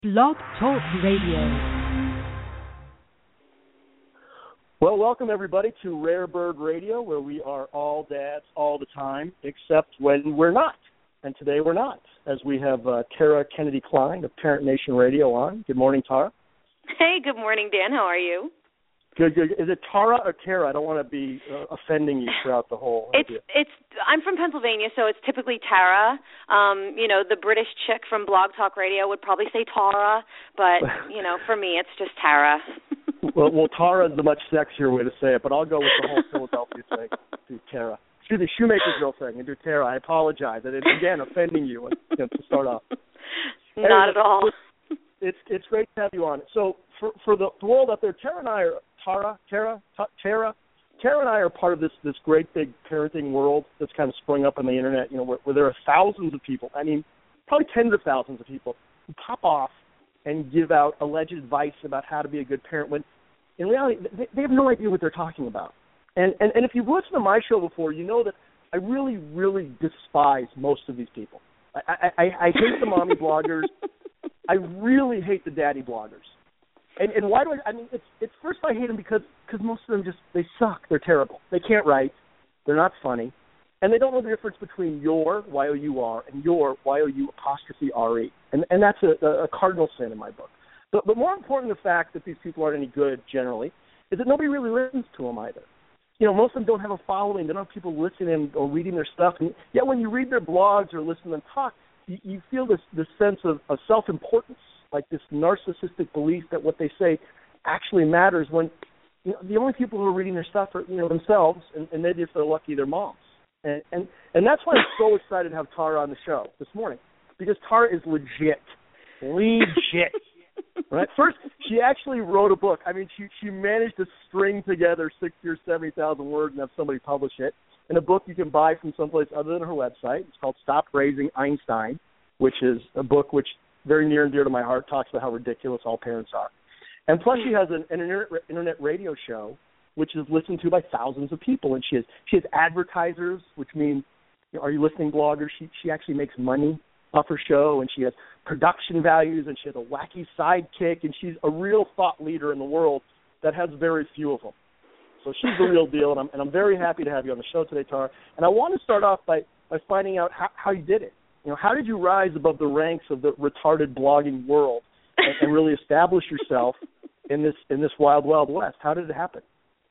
Blog Talk Radio. Well, welcome everybody to Rare Bird Radio, where we are all dads all the time, except when we're not. And today we're not, as we have Tara Kennedy Klein of Parent Nation Radio on. Good morning, Tara. Hey, good morning, Dan. How are you? Good, good. Is it Tara or Tara? I don't want to be offending you throughout the whole idea. I'm from Pennsylvania, so it's typically Tara. The British chick from Blog Talk Radio would probably say Tara, but, for me it's just Tara. well, Tara is the much sexier way to say it, but I'll go with the whole Philadelphia thing, do Tara. Do the Shoemaker's Girl thing and do Tara. I apologize. And again, offending you to start off. Not at all. It's great to have you on. So for the world out there, Tara and I are part of this great big parenting world that's kind of sprung up on the internet, where there are thousands of people, probably tens of thousands of people who pop off and give out alleged advice about how to be a good parent when in reality they have no idea what they're talking about. And if you've listened to my show before, you know that I really, really despise most of these people. I hate the mommy bloggers. I really hate the daddy bloggers. And why do it's first I hate them because most of them they suck. They're terrible. They can't write. They're not funny. And they don't know the difference between your, Y-O-U-R, and your, Y-O-U-R-E. And that's a cardinal sin in my book. But more important than the fact that these people aren't any good generally is that nobody really listens to them either. Most of them don't have a following. They don't have people listening or reading their stuff. And yet when you read their blogs or listen to them talk, you feel this sense of self-importance, like this narcissistic belief that what they say actually matters when the only people who are reading their stuff are themselves, and maybe if they're lucky, their moms. And that's why I'm so excited to have Tara on the show this morning, because Tara is legit. Right? First, she actually wrote a book. She managed to string together 60 or 70,000 words and have somebody publish it in a book you can buy from someplace other than her website. It's called Stop Raising Einstein, which is a book which very near and dear to my heart, talks about how ridiculous all parents are. And plus she has an internet radio show which is listened to by thousands of people, and she has advertisers, which means, are you listening, bloggers? She actually makes money off her show, and she has production values, and she has a wacky sidekick, and she's a real thought leader in the world that has very few of them. So she's the real deal, and I'm very happy to have you on the show today, Tara. And I want to start off by finding out how you did it. How did you rise above the ranks of the retarded blogging world and really establish yourself in this wild, wild west? How did it happen?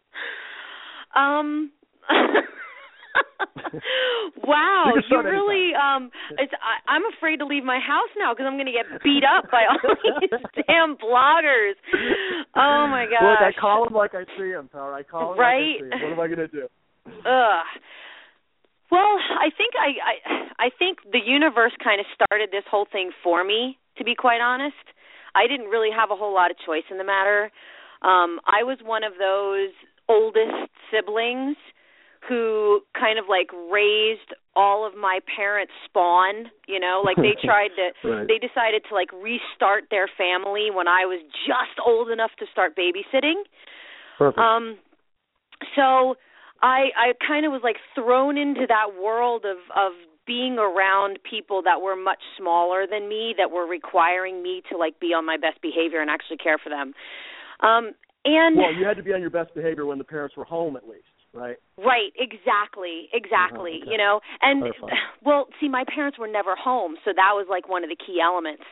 Wow, you really. I'm afraid to leave my house now because I'm going to get beat up by all these damn bloggers. Oh my gosh! Look, I call them like I see them, Tara. I call them right? like I see them. What am I going to do? Well, I think the universe kind of started this whole thing for me, to be quite honest. I didn't really have a whole lot of choice in the matter. I was one of those oldest siblings who kind of raised all of my parents' spawn, they tried to, right. They decided to restart their family when I was just old enough to start babysitting. Perfect. So I kind of was thrown into that world of being around people that were much smaller than me, that were requiring me to be on my best behavior and actually care for them. Well, you had to be on your best behavior when the parents were home, at least, right? Right, exactly, Okay. And well, see, my parents were never home, so that was one of the key elements.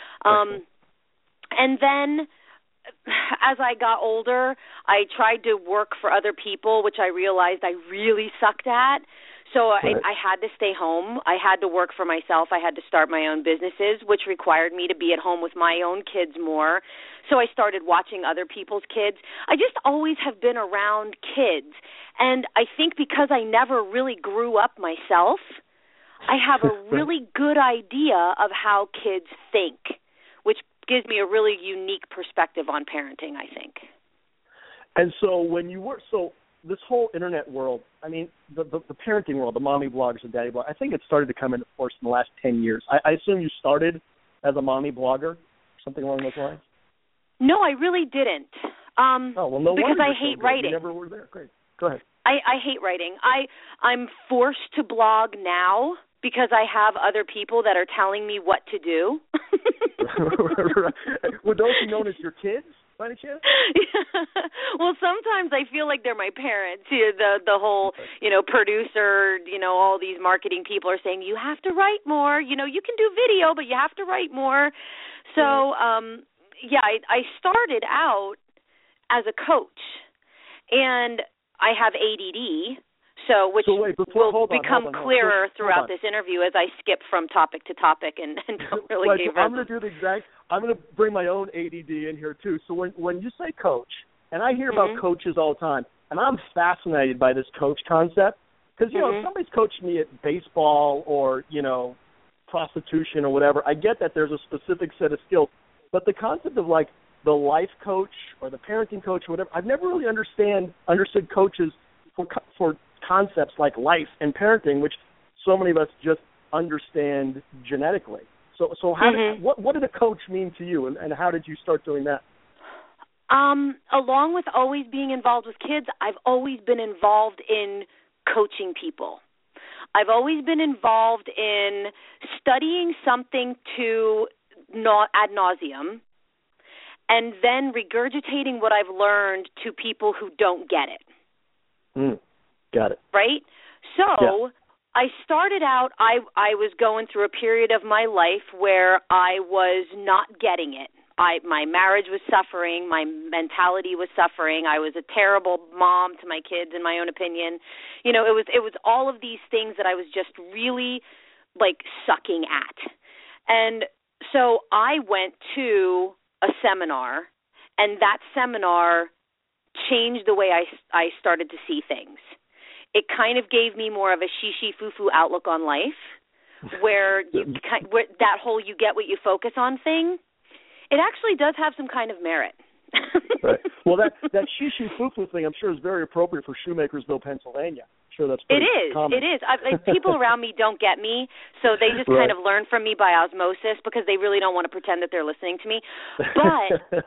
And then as I got older, I tried to work for other people, which I realized I really sucked at. So right. I had to stay home. I had to work for myself. I had to start my own businesses, which required me to be at home with my own kids more. So I started watching other people's kids. I just always have been around kids. And I think because I never really grew up myself, I have a really good idea of how kids think, which gives me a really unique perspective on parenting, I think. And so this whole internet world, the parenting world, the mommy bloggers and daddy bloggers, I think it started to come into force in the last 10 years. I assume you started as a mommy blogger, something along those lines? No, I really didn't. No because wonder I hate writing. You never were there. Great. Go ahead. I hate writing. I'm forced to blog now because I have other people that are telling me what to do. Would those be known as your kids, by any chance? Yeah. Well, sometimes I feel like they're my parents. The whole, producer, all these marketing people are saying, you have to write more. You can do video, but you have to write more. So, I started out as a coach, and I have ADD. Which will become clearer throughout this interview as I skip from topic to topic and don't really give I'm going to do the exact. I'm going to bring my own ADD in here too. So when you say coach, and I hear about coaches all the time, and I'm fascinated by this coach concept because if somebody's coaching me at baseball or prostitution or whatever, I get that there's a specific set of skills, but the concept of like the life coach or the parenting coach or whatever, I've never really understood coaches for concepts like life and parenting, which so many of us just understand genetically. So what did a coach mean to you, and how did you start doing that? Along with always being involved with kids, I've always been involved in coaching people. I've always been involved in studying something ad nauseum and then regurgitating what I've learned to people who don't get it. Got it. Right? So I started out, I was going through a period of my life where I was not getting it. My marriage was suffering. My mentality was suffering. I was a terrible mom to my kids, in my own opinion. It was all of these things that I was just really, sucking at. And so I went to a seminar, and that seminar changed the way I started to see things. It kind of gave me more of a she foo-foo outlook on life, where that whole you get what you focus on thing, it actually does have some kind of merit. Right. Well, that she foo-foo thing, I'm sure, is very appropriate for Shoemakersville, Pennsylvania. I'm sure that's pretty common. It is. People around me don't get me, so they just kind of learn from me by osmosis because they really don't want to pretend that they're listening to me. But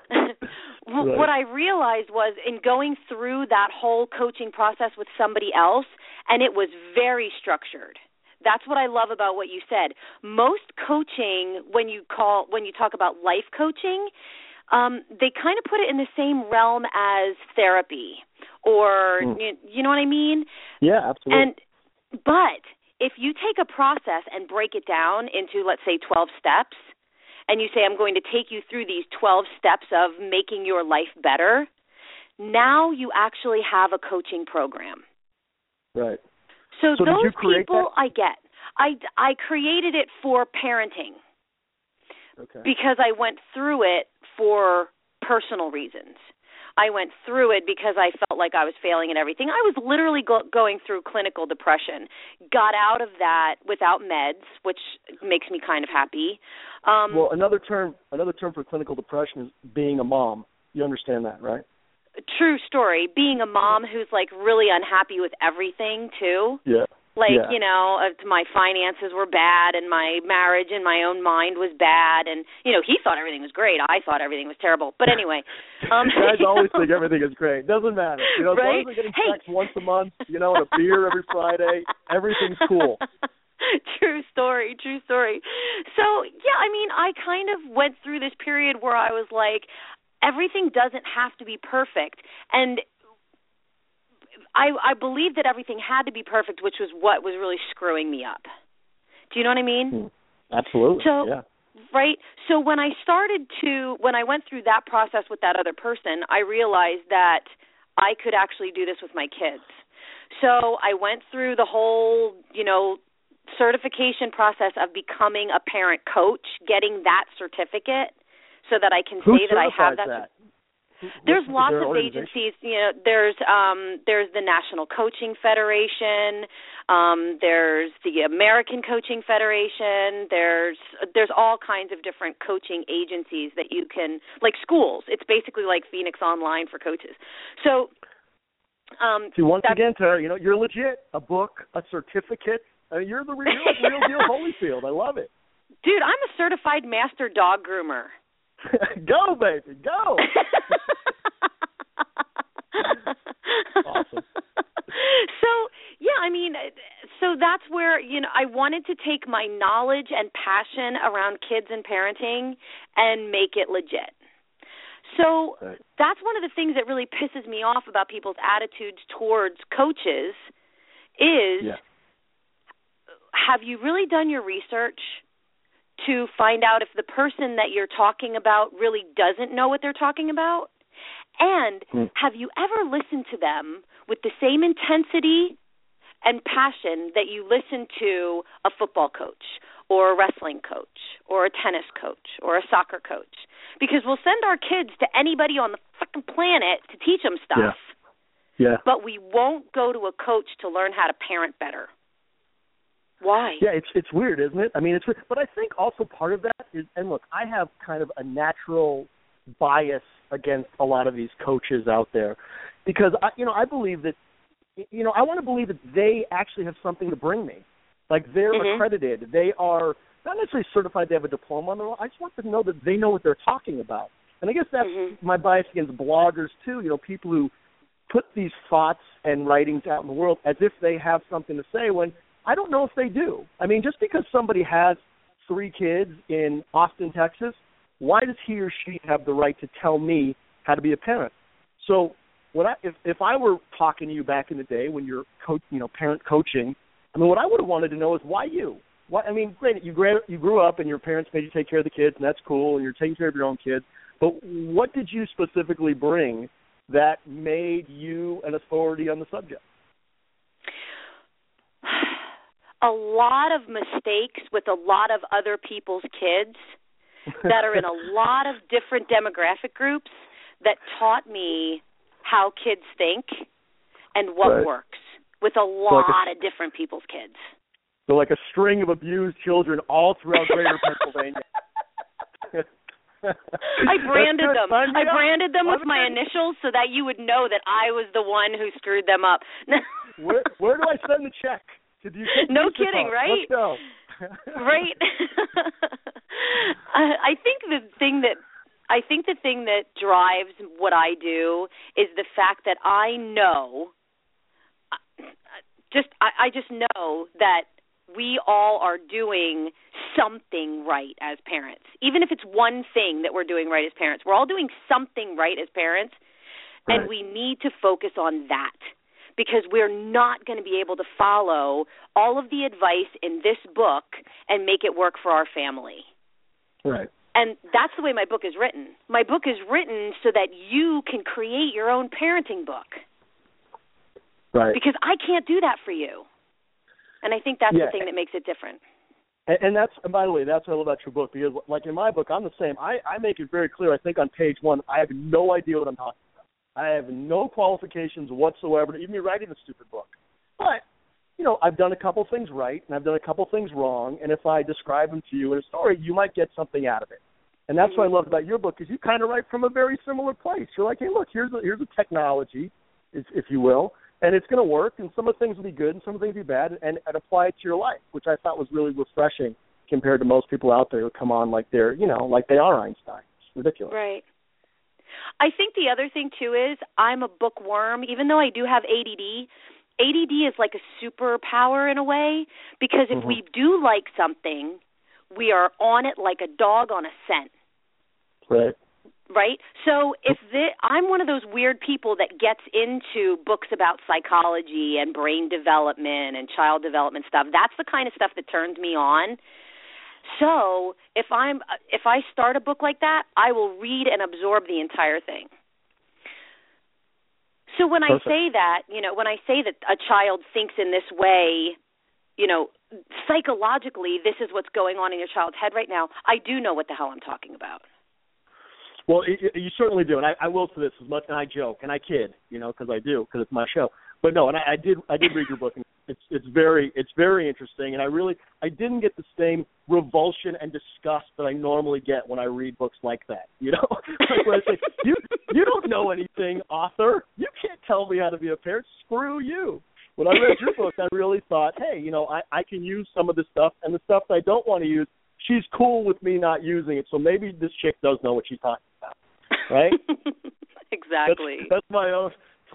what I realized was in going through that whole coaching process with somebody else, and it was very structured. That's what I love about what you said. Most coaching, when you talk about life coaching, they kind of put it in the same realm as therapy, or you know what I mean? Yeah, absolutely. But if you take a process and break it down into, let's say, 12 steps, and you say, I'm going to take you through these 12 steps of making your life better, now you actually have a coaching program. Right. So did those you create people that? I get. I created it for parenting. Okay. Because I went through it for personal reasons. I went through it because I felt like I was failing at everything. I was literally going through clinical depression. Got out of that without meds, which makes me kind of happy. Well, another term for clinical depression is being a mom. You understand that, right? True story. Being a mom who's really unhappy with everything too. Yeah. My finances were bad, and my marriage in my own mind was bad, and he thought everything was great. I thought everything was terrible. But anyway, guys always think everything is great. Doesn't matter. As long as they're getting sex once a month, and a beer every Friday, everything's cool. True story. So I kind of went through this period where I was like, everything doesn't have to be perfect, and I believed that everything had to be perfect, which was what was really screwing me up. Do you know what I mean? Absolutely. So, yeah. Right. So when I went through that process with that other person, I realized that I could actually do this with my kids. So I went through the whole, certification process of becoming a parent coach, getting that certificate so that I can say that I have that. There's lots of agencies. There's the National Coaching Federation. There's the American Coaching Federation. There's all kinds of different coaching agencies that you can, like schools. It's basically like Phoenix Online for coaches. So, once again, Tara, you're legit. A book, a certificate. You're the real deal Holyfield. I love it. Dude, I'm a certified master dog groomer. Go, baby, go. Awesome. So, so that's where, I wanted to take my knowledge and passion around kids and parenting and make it legit. So that's one of the things that really pisses me off about people's attitudes towards coaches is, have you really done your research to find out if the person that you're talking about really doesn't know what they're talking about? And have you ever listened to them with the same intensity and passion that you listen to a football coach or a wrestling coach or a tennis coach or a soccer coach? Because we'll send our kids to anybody on the fucking planet to teach them stuff. Yeah. But we won't go to a coach to learn how to parent better. Why? Yeah, it's weird, isn't it? I mean, it's weird. But I think also part of that is, and look, I have kind of a natural bias against a lot of these coaches out there because, I believe that, I want to believe that they actually have something to bring me. Like they're accredited. They are not necessarily certified to have a diploma on their own. I just want them to know that they know what they're talking about. And I guess that's my bias against bloggers too, people who put these thoughts and writings out in the world as if they have something to say when I don't know if they do. I mean, just because somebody has 3 kids in Austin, Texas, why does he or she have the right to tell me how to be a parent? So if I were talking to you back in the day when you're parent coaching, I mean, what I would have wanted to know is why you? I mean, granted, you grew up and your parents made you take care of the kids, and that's cool, and you're taking care of your own kids. But what did you specifically bring that made you an authority on the subject? A lot of mistakes with a lot of other people's kids that are in a lot of different demographic groups that taught me how kids think and what works with a lot of different people's kids. So like a string of abused children all throughout greater Pennsylvania. I branded them. I branded them with my initials so that you would know that I was the one who screwed them up. Where do I send the check? No kidding, right? Let's go. Right. I think the thing that drives what I do is the fact that I know, I just know that we all are doing something right as parents. Even if it's one thing that we're doing right as parents, we're all doing something right as parents, and we need to focus on that. Because we're not going to be able to follow all of the advice in this book and make it work for our family. Right. And that's the way my book is written. My book is written so that you can create your own parenting book. Right. Because I can't do that for you. And I think that's the thing that makes it different. And by the way, that's what I love about your book. Because, like in my book, I'm the same. I make it very clear. I think on page 1, I have no idea what I'm talking about. I have no qualifications whatsoever to even be writing a stupid book. But, I've done a couple things right, and I've done a couple things wrong, and if I describe them to you in a story, you might get something out of it. And that's what I love about your book, is you kind of write from a very similar place. You're like, hey, look, here's a technology, if you will, and it's going to work, and some of the things will be good, and some of the things will be bad, and apply it to your life, which I thought was really refreshing compared to most people out there who come on like they're, like they are Einstein. It's ridiculous. Right. I think the other thing, too, is I'm a bookworm. Even though I do have ADD is like a superpower in a way, because if we do like something, we are on it like a dog on a scent. Right. Right? So I'm one of those weird people that gets into books about psychology and brain development and child development stuff. That's the kind of stuff that turns me on. So if I start a book like that, I will read and absorb the entire thing. So when I say that, when I say that a child thinks in this way, psychologically, this is what's going on in your child's head right now, I do know what the hell I'm talking about. Well, you certainly do, and I will say this as much, and I joke and I kid, because it's my show. But no, and I did read your book, and it's very interesting, and I didn't get the same revulsion and disgust that I normally get when I read books like that. Like when I say, you don't know anything, author. You can't tell me how to be a parent. Screw you. When I read your book, I really thought, hey, I can use some of this stuff, and the stuff that I don't want to use, she's cool with me not using it. So maybe this chick does know what she's talking about, right? Exactly. That's my own.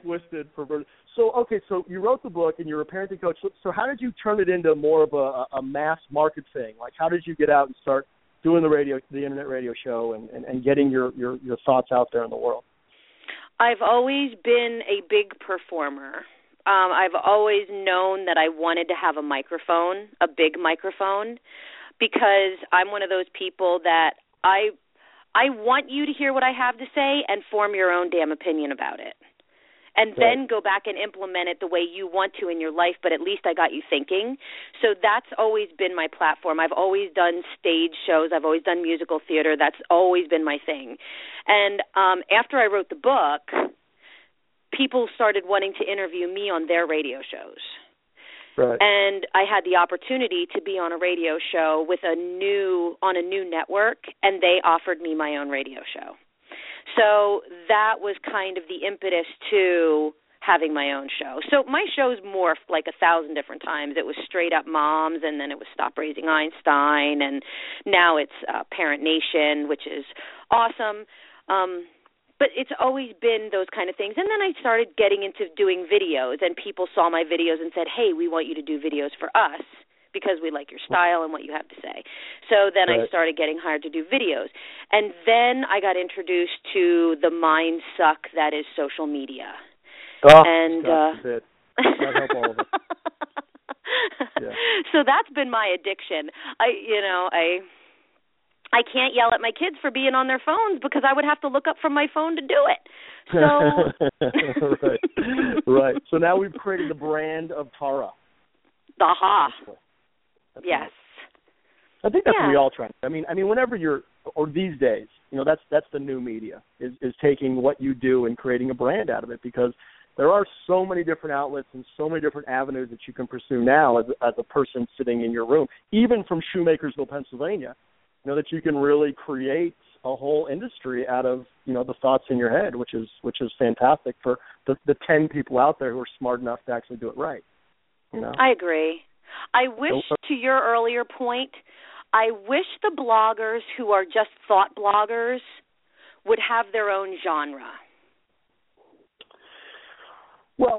twisted, perverted. So you wrote the book and you're a parenting coach. So how did you turn it into more of a mass market thing? Like, how did you get out and start doing the internet radio show and getting your thoughts out there in the world? I've always been a big performer. I've always known that I wanted to have a microphone, a big microphone, because I'm one of those people that I want you to hear what I have to say and form your own damn opinion about it. And then go back and implement it the way you want to in your life, but at least I got you thinking. So that's always been my platform. I've always done stage shows. I've always done musical theater. That's always been my thing. And after I wrote the book, people started wanting to interview me on their radio shows. Right. And I had the opportunity to be on a radio show on a new network, and they offered me my own radio show. So that was kind of the impetus to having my own show. So my shows morphed like 1,000 different times. It was Straight Up Moms, and then it was Stop Raising Einstein, and now it's Parent Nation, which is awesome. But it's always been those kind of things. And then I started getting into doing videos, and people saw my videos and said, hey, we want you to do videos for us because we like your style and what you have to say. So then I started getting hired to do videos. And then I got introduced to the mind suck that is social media. Oh, and that help all of us. Yeah. So that's been my addiction. I can't yell at my kids for being on their phones because I would have to look up from my phone to do it. So Right. So now we've created the brand of Tara. Aha. Yes. Nice. I think that's what we all try. I mean, whenever or these days, that's the new media is taking what you do and creating a brand out of it, because there are so many different outlets and so many different avenues that you can pursue now as a person sitting in your room, even from Shoemakersville, Pennsylvania. That you can really create a whole industry out of, the thoughts in your head, which is fantastic for the 10 people out there who are smart enough to actually do it right. I agree. I wish, to your earlier point, I wish the bloggers who are just thought bloggers would have their own genre. Well,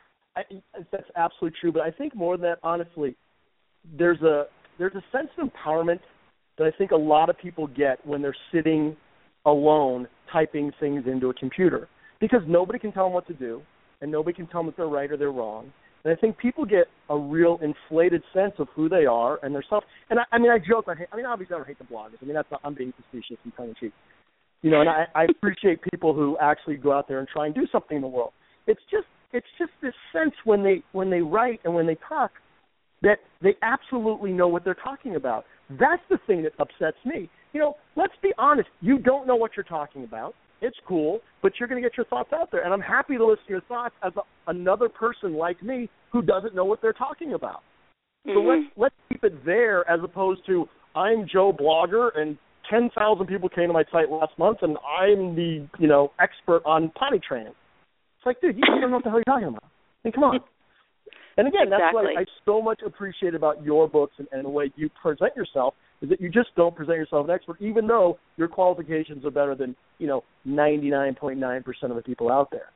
that's absolutely true, but I think more than that, honestly, there's a sense of empowerment that I think a lot of people get when they're sitting alone typing things into a computer, because nobody can tell them what to do, and nobody can tell them if they're right or they're wrong. And I think people get a real inflated sense of who they are and their self. And I joke. Obviously I don't hate the bloggers. I'm being facetious and tongue in cheek. And I appreciate people who actually go out there and try and do something in the world. It's just this sense when they write and when they talk that they absolutely know what they're talking about. That's the thing that upsets me. Let's be honest. You don't know what you're talking about. It's cool, but you're going to get your thoughts out there. And I'm happy to listen to your thoughts as another person like me who doesn't know what they're talking about. Mm-hmm. So let's keep it there, as opposed to I'm Joe Blogger and 10,000 people came to my site last month and I'm the expert on potty training. It's like, dude, you don't know what the hell you're talking about. I mean, come on. And again, that's what I so much appreciate about your books and the way you present yourself, is that you just don't present yourself as an expert, even though your qualifications are better than 99.9% of the people out there.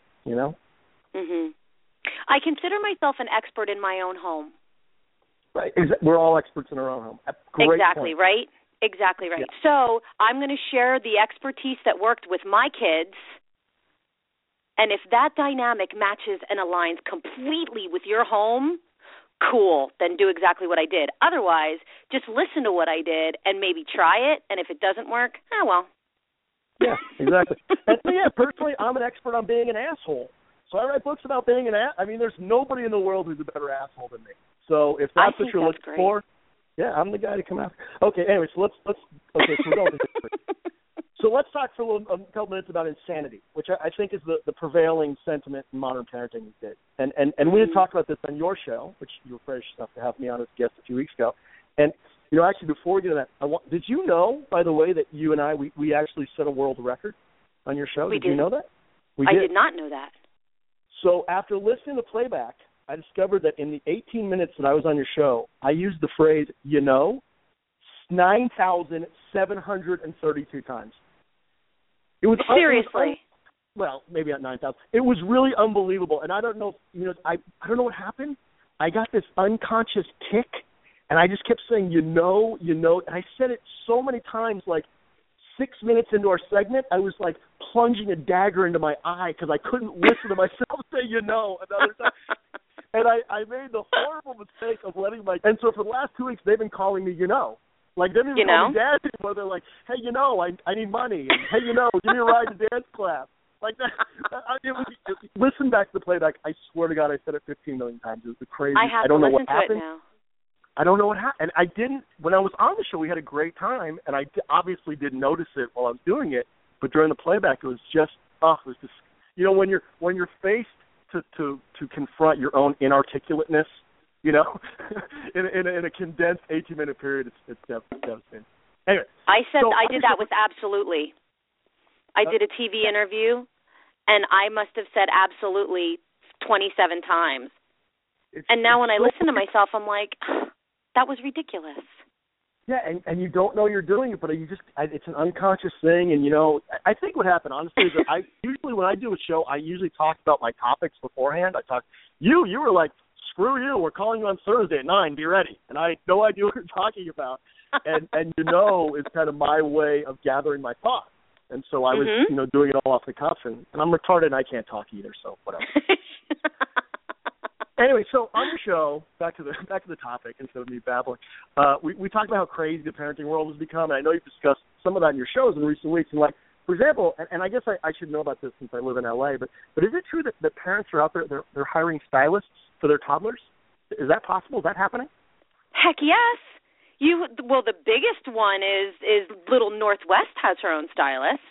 Mhm. I consider myself an expert in my own home. Right. We're all experts in our own home. Great exactly point. Right. Exactly right. Yeah. So I'm going to share the expertise that worked with my kids. And if that dynamic matches and aligns completely with your home, cool, then do exactly what I did. Otherwise, just listen to what I did and maybe try it, and if it doesn't work, well. Yeah, exactly. And personally, I'm an expert on being an asshole. So I write books about being an asshole. There's nobody in the world who's a better asshole than me. So if that's what you're looking for, I'm the guy to come after. Okay, anyway, so so we're going to history. So let's talk for a couple minutes about insanity, which I think is the prevailing sentiment in modern parenting these days. And we had talked about this on your show, which you were gracious enough to have me on as a guest a few weeks ago. And, actually, before we get to that, did you know, by the way, that you and I, we actually set a world record on your show? Did you know that? I did not know that. So after listening to playback, I discovered that in the 18 minutes that I was on your show, I used the phrase, 9,732 times. It was seriously. well, maybe at 9,000. It was really unbelievable, and I don't know, I don't know what happened. I got this unconscious tick, and I just kept saying, and I said it so many times, like 6 minutes into our segment, I was like plunging a dagger into my eye because I couldn't listen to myself say, another time. And I made the horrible mistake of and so for the last 2 weeks, they've been calling me, Like, they didn't even call me dad anymore. They're like, hey, I need money. And, hey, give me a ride to dance class. Like that. Listen back to the playback. I swear to God, I said it 15 million times. It was the crazy. I don't know what happened. It now. I don't know what happened. And I didn't, when I was on the show, we had a great time, and I obviously didn't notice it while I was doing it, but during the playback, it was just, when you're faced to confront your own inarticulateness, in a condensed 18-minute period, it's devastating. Anyway. I did that with absolutely. I did a TV interview, and I must have said absolutely 27 times. And now when I listen to myself, I'm like, that was ridiculous. Yeah, and you don't know you're doing it, but it's an unconscious thing. And, I think what happened, honestly, is that usually when I do a show, I usually talk about my topics beforehand. You were like, screw you, we're calling you on Thursday at 9, be ready. And I had no idea what you're talking about. And it's kind of my way of gathering my thoughts. And so I was, doing it all off the cuff, and I'm retarded and I can't talk either, so whatever. Anyway, so on the show, back to the topic instead of me babbling, we talked about how crazy the parenting world has become, and I know you've discussed some of that in your shows in recent weeks. And for example, and I guess I should know about this since I live in LA, but is it true that parents are out there, they're hiring stylists for their toddlers? Is that possible? Is that happening? Heck yes. The biggest one is Little Northwest has her own stylist.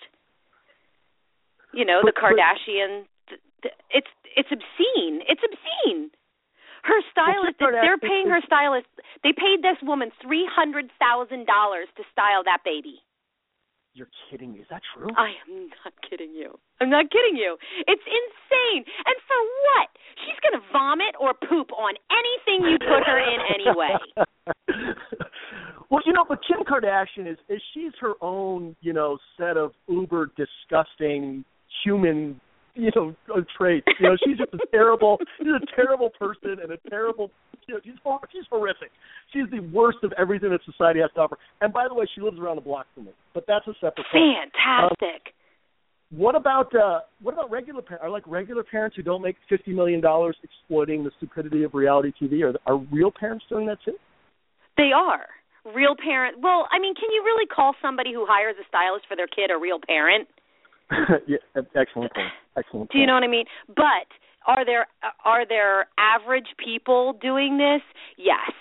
The Kardashian. It's obscene. It's obscene. Her stylist. They're paying her stylist. They paid this woman $300,000 to style that baby. You're kidding me. Is that true? I am not kidding you. I'm not kidding you. It's insane. And for what? She's going to vomit or poop on anything you put her in anyway. Well, but Kim Kardashian she's her own, set of uber disgusting human, traits. She's just a terrible person and a terrible. She's horrific. She's the worst of everything that society has to offer. And by the way, she lives around the block from me. But that's a separate thing. Fantastic. What about regular parents? Are regular parents who don't make $50 million exploiting the stupidity of reality TV? Are real parents doing that too? They are. Real parent. Well, I mean, can you really call somebody who hires a stylist for their kid a real parent? Yeah, excellent point. Excellent point. Do you know what I mean? But are there average people doing this? Yes.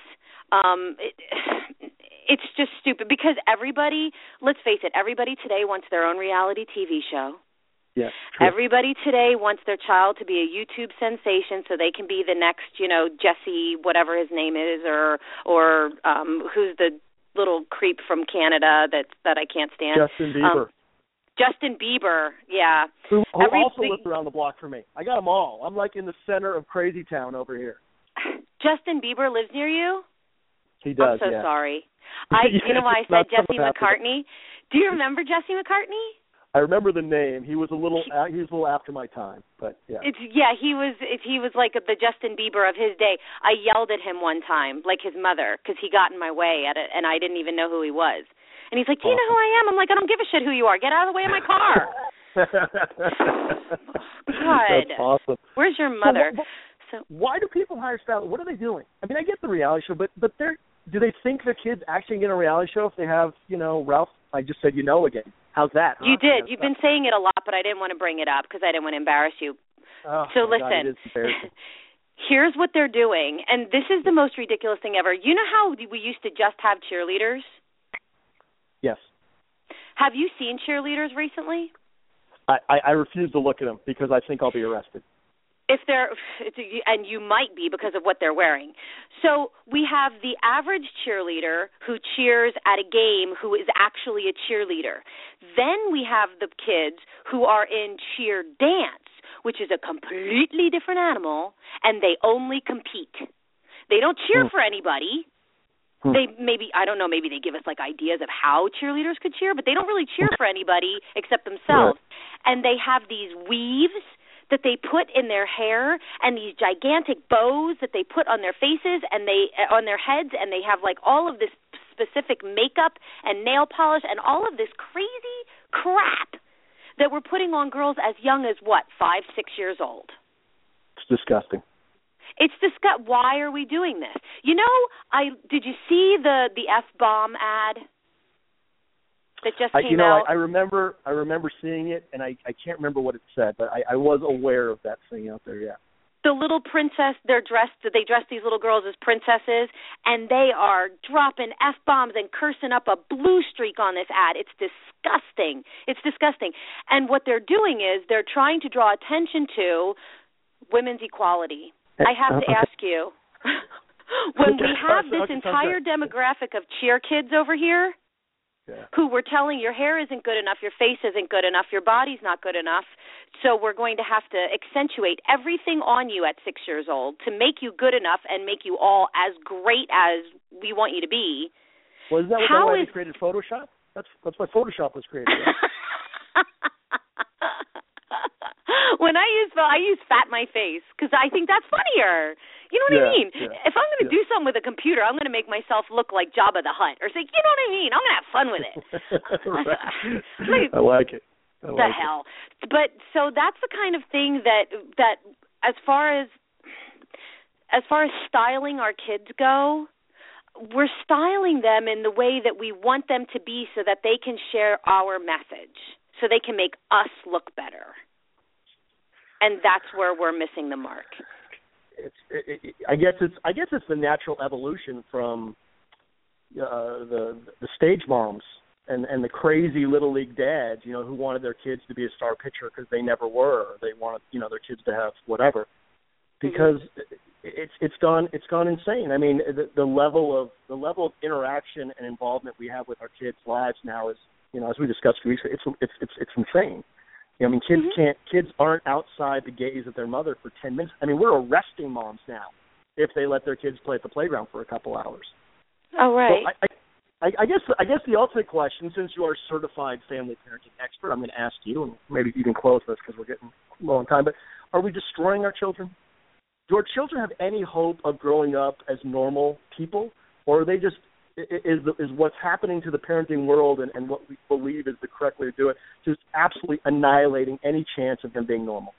It's just stupid because everybody, let's face it, everybody today wants their own reality TV show. Yes. True. Everybody today wants their child to be a YouTube sensation so they can be the next, Jesse, whatever his name is, or who's the little creep from Canada that I can't stand. Justin Bieber. Justin Bieber, yeah. Who also lives around the block from me. I got them all. I'm like in the center of Crazy Town over here. Justin Bieber lives near you? He does, I'm so sorry. You know why I said Jesse McCartney? Do you remember Jesse McCartney? I remember the name. He was a little after my time, but yeah. He was like the Justin Bieber of his day. I yelled at him one time, like his mother, because he got in my way at it, and I didn't even know who he was. And he's like, do you know who I am? I'm like, I don't give a shit who you are. Get out of the way of my car. God. That's awesome. Where's your mother? So why do people hire stylists? What are they doing? I mean, I get the reality show, but do they think the kids actually get a reality show if they have, Ralph? I just said again. How's that? Huh? You did. You've been saying it a lot, but I didn't want to bring it up because I didn't want to embarrass you. Oh, so listen. God, here's what they're doing, and this is the most ridiculous thing ever. You know how we used to just have cheerleaders? Yes. Have you seen cheerleaders recently? I refuse to look at them because I think I'll be arrested. And you might be because of what they're wearing. So we have the average cheerleader who cheers at a game who is actually a cheerleader. Then we have the kids who are in cheer dance, which is a completely different animal, and they only compete. They don't cheer for anybody. They maybe they give us like ideas of how cheerleaders could cheer, but they don't really cheer for anybody except themselves. Right. and they have these weaves that they put in their hair and these gigantic bows that they put on their faces and they on their heads, and they have like all of this specific makeup and nail polish and all of this crazy crap that we're putting on girls as young as, 5, 6 years old. It's disgusting. It's disgusting. Why are we doing this? You know, did you see the F-bomb ad that just came out? I remember seeing it, and I can't remember what it said, but I was aware of that thing out there, yeah. The little princess, they dress these little girls as princesses, and they are dropping F-bombs and cursing up a blue streak on this ad. It's disgusting. It's disgusting. And what they're doing is they're trying to draw attention to women's equality. I have to ask you, when we have this entire demographic of cheer kids over here, who were telling your hair isn't good enough, your face isn't good enough, your body's not good enough, so we're going to have to accentuate everything on you at 6 years old to make you good enough and make you all as great as we want you to be. Well, isn't that why they created Photoshop? That's why Photoshop was created. Right? When I use fat my face because I think that's funnier. You know what I mean? Yeah. If I'm going to do something with a computer, I'm going to make myself look like Jabba the Hutt or say, you know what I mean? I'm going to have fun with it. I like it. The hell. But so that's the kind of thing that as far as styling our kids go, we're styling them in the way that we want them to be so that they can share our message, so they can make us look better. And that's where we're missing the mark. I guess it's the natural evolution from the stage moms and the crazy little league dads, who wanted their kids to be a star pitcher because they never were. Or they wanted, their kids to have whatever. Because it's gone insane. I mean, the level of interaction and involvement we have with our kids' lives now is, as we discussed a few weeks ago, it's insane. I mean, kids aren't outside the gaze of their mother for 10 minutes. I mean, we're arresting moms now if they let their kids play at the playground for a couple hours. Oh, right. So I guess the ultimate question, since you are a certified family parenting expert, I'm going to ask you, and maybe you can close this because we're getting low on time, but are we destroying our children? Do our children have any hope of growing up as normal people, or are they just is what's happening to the parenting world and what we believe is the correct way to do it just absolutely annihilating any chance of them being normal?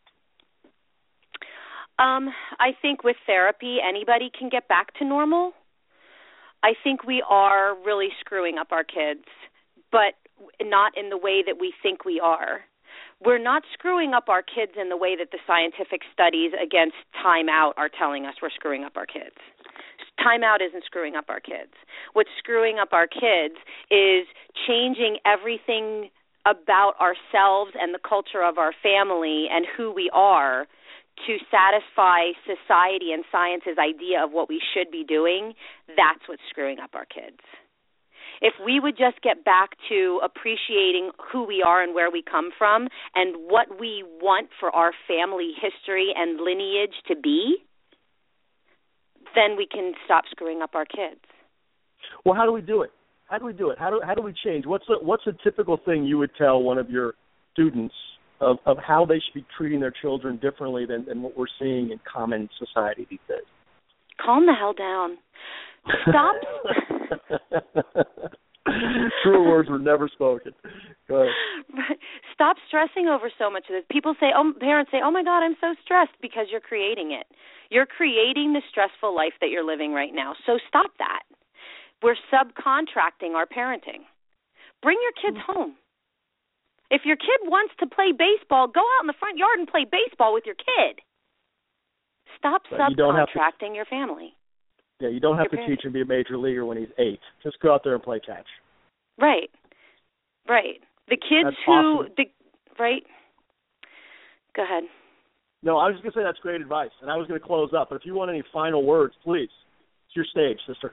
I think with therapy, anybody can get back to normal. I think we are really screwing up our kids, but not in the way that we think we are. We're not screwing up our kids in the way that the scientific studies against time out are telling us we're screwing up our kids. Time out isn't screwing up our kids. What's screwing up our kids is changing everything about ourselves and the culture of our family and who we are to satisfy society and science's idea of what we should be doing. That's what's screwing up our kids. If we would just get back to appreciating who we are and where we come from and what we want for our family history and lineage to be, then we can stop screwing up our kids. Well, how do we do it? How do we change? What's a typical thing you would tell one of your students of how they should be treating their children differently than what we're seeing in common society these days? Calm the hell down. Stop. Truer words were never spoken. Go ahead. Stop stressing over so much of this. Parents say, oh my God, I'm so stressed, because you're creating it. You're creating the stressful life that you're living right now. So stop that. We're subcontracting our parenting. Bring your kids home. If your kid wants to play baseball, go out in the front yard and play baseball with your kid. Stop subcontracting your family. Yeah, you don't have to teach him to be a major leaguer when he's 8. Just go out there and play catch. Right. The kids that's awesome. Right? Go ahead. No, I was just going to say that's great advice, and I was going to close up. But if you want any final words, please, it's your stage, sister.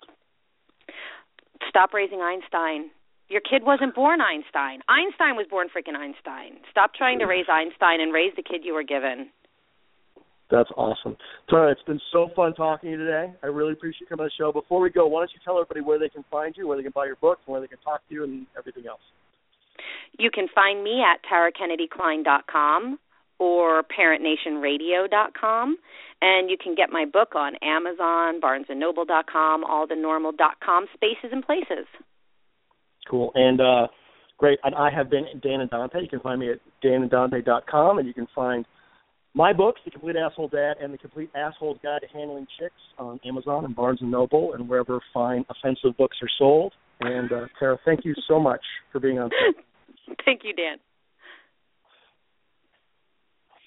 Stop raising Einstein. Your kid wasn't born Einstein. Einstein was born freaking Einstein. Stop trying to raise Einstein and raise the kid you were given. That's awesome. Tara, it's been so fun talking to you today. I really appreciate you coming on the show. Before we go, why don't you tell everybody where they can find you, where they can buy your books, where they can talk to you, and everything else. You can find me at TaraKennedyKlein.com or ParentNationRadio.com, and you can get my book on Amazon, BarnesandNoble.com, all the normal .com spaces and places. Cool. And great. And I have been Dan and Dante. You can find me at dananddante.com, and you can find my books, The Complete Asshole Dad and The Complete Asshole's Guide to Handling Chicks, on Amazon and Barnes & Noble and wherever fine offensive books are sold. And, Tara, thank you so much for being on. Thank you, Dan.